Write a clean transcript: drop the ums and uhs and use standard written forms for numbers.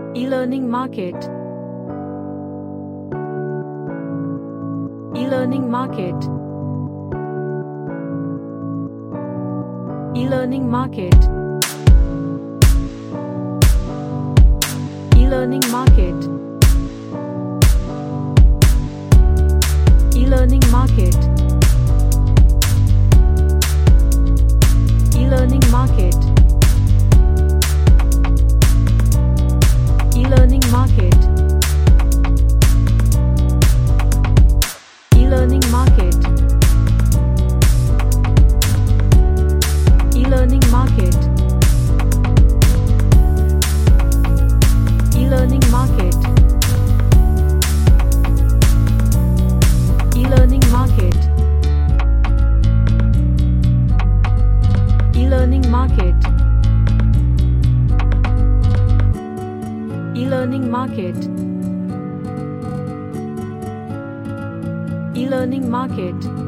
E-learning market. E-learning market. E-learning market. E-learning market. E-learning market. E-learning market. E-learning market. E-learning market. E-learning market. E-learning market. E-learning market. E-learning market. E-learning market. E-learning market.